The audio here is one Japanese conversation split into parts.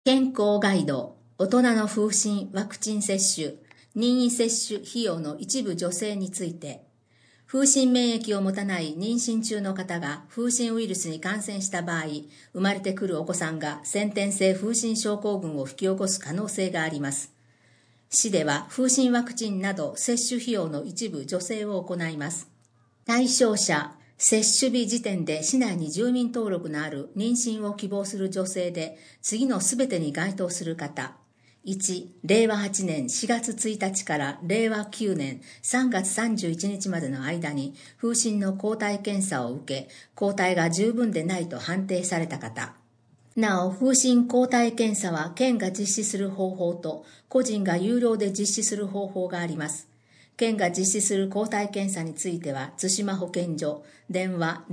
健康ガイド、大人の風疹ワクチン接種、任意接種費用の一部助成について、風疹免疫を持たない妊娠中の方が風疹ウイルスに感染した場合、生まれてくるお子さんが先天性風疹症候群を引き起こす可能性があります。市では風疹ワクチンなど接種費用の一部助成を行います。対象者、接種日時点で市内に住民登録のある妊娠を希望する女性で次のすべてに該当する方。1、令和8年4月1日から令和9年3月31日までの間に風疹の抗体検査を受け、抗体が十分でないと判定された方。なお、風疹抗体検査は県が実施する方法と個人が有料で実施する方法があります。県が実施する抗体検査については、津島保健所、電話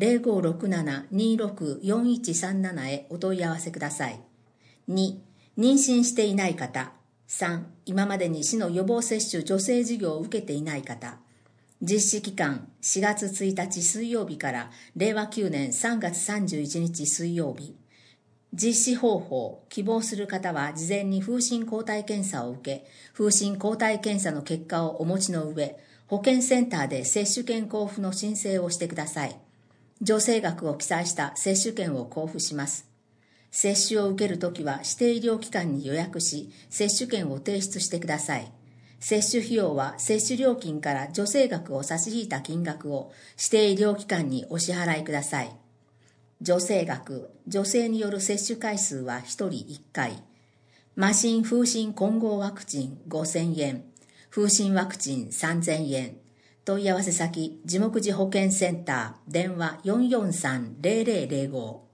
0567-264137 へお問い合わせください。2、妊娠していない方。3、今までに市の予防接種助成事業を受けていない方。実施期間、4月1日水曜日から令和9年3月31日水曜日。実施方法、希望する方は事前に風疹抗体検査を受け、風疹抗体検査の結果をお持ちの上、保健センターで接種券交付の申請をしてください。助成額を記載した接種券を交付します。接種を受けるときは指定医療機関に予約し、接種券を提出してください。接種費用は接種料金から助成額を差し引いた金額を指定医療機関にお支払いください。助成額、助成による接種回数は1人1回。麻疹風疹混合ワクチン5000円。風疹ワクチン3000円。問い合わせ先、地目寺保健センター、電話443-0005。